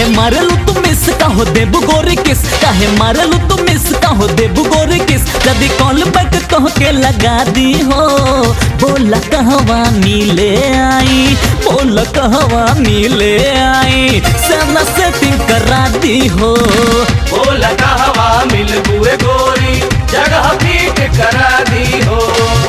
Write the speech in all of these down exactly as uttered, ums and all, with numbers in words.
काहे मारलू तू मिस कहो देबू गोरी किस, काहे मारलू तू मिस कहो देबू गोरी किस, जदी कॉल बैक कह के लगा दी हो। बोला कहवा मिले आई, बोला कहवा मिले आई, सना सेटिंग करा दी हो। बोला कहवा मिल बुए गोरी, जगह फिट करा दी हो।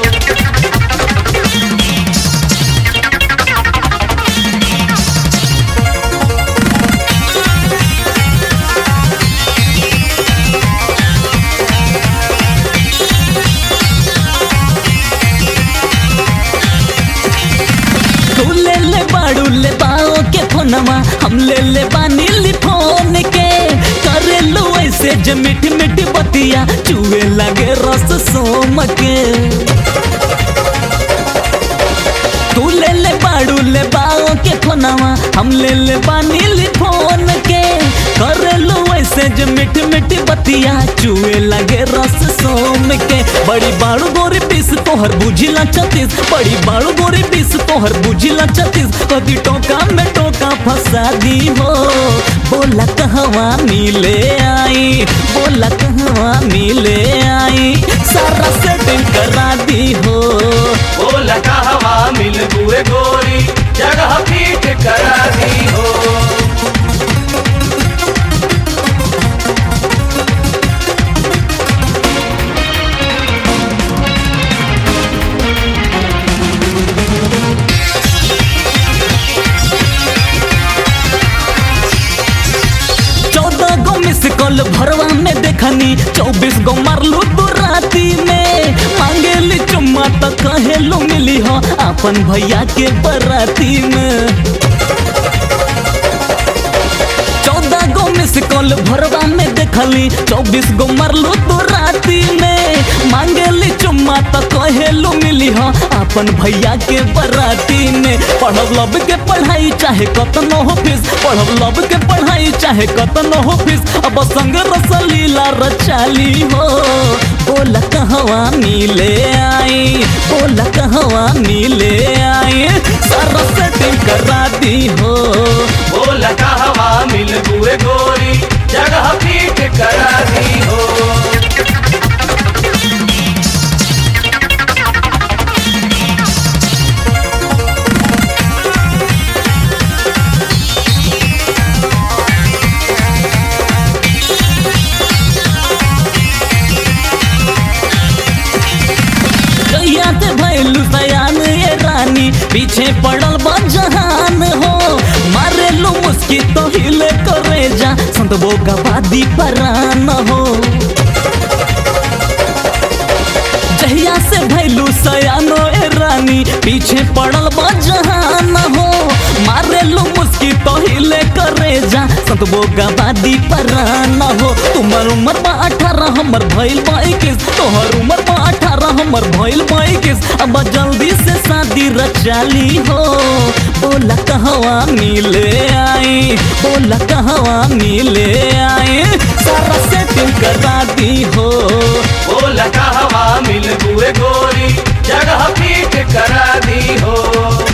बाड़ू ले बाओ के फोनवा, हम ले ले बानी ली फोन के, करे लो ऐसे जे मीठी मीठी बतिया, चुए लगे रस सोम के। तू ले ले बाड़ू ले बाओ के फोनवा, हम ले ले बानी ली फोन के, करे लो ऐसे जे मीठी मीठी बतिया, चुए लगे रस सोम के। बड़ी बाड़ू गोरी पीस तोहर बुझिला छत्तीस, बड़ी बाड़ू गोरी पीस तोहर बुझिला छत्तीस, कदी टोका में टोका फंसा दी हो। बोला कहवा मिले आई, बोला कहवा मिले आई, सारा सेटिंग करा दी हो। बोला कहवा मिल बुए गोरी, जगह फिट करा दी हो। कल भरवा में देखनी, चौबीस गो मारलू तू राती में, मांगेली चुम्मा तो कहेलू मिली हो अपन भैया के बराती में। चौदह गो मिस कल भरवा में देखली, चौबीस गो मारलू तू राती में, मांगेली चुम्मा तो कहेलू मिली हो अपन भैया के बराती में। पढ़ब लब के पढ़ाई चाहे कतनो हो फीस, पढ़ब लब के पढ़ाई चाहे कतनो हो फीस, अब संग रसलीला रचाली हो। बोला कहवा मिले आई, बोला कहवा मिले आई, सारा सेटिंग करा दी हो। बोला कहवा मिल बुए गोरी, जगह फिट करा दी हो। पीछे पड़ल बा जहान हो, मारे लो मुस्की तो हिले करे जा, संतबो गवादी परान हो। जहिया से भैलू सयानो ए रानी, पीछे पड़ल बा जहान हो, मारे लो मुस्की तो हिले करे जा, संतबो गवादी परान हो। तुम्हार उम्र बा अठारह हमर भइल बा इक्कीस, तोहर उम्र बा अठारह हमर भइल बा इक्कीस, अब जल्दी से शादी रचाली हो। बोला कहवा मिले आई, बोला कहवा मिले आई, सारा सेटिंग करा दी हो। बोला कहवा मिल बुए गोरी, जगह फिट करा दी हो।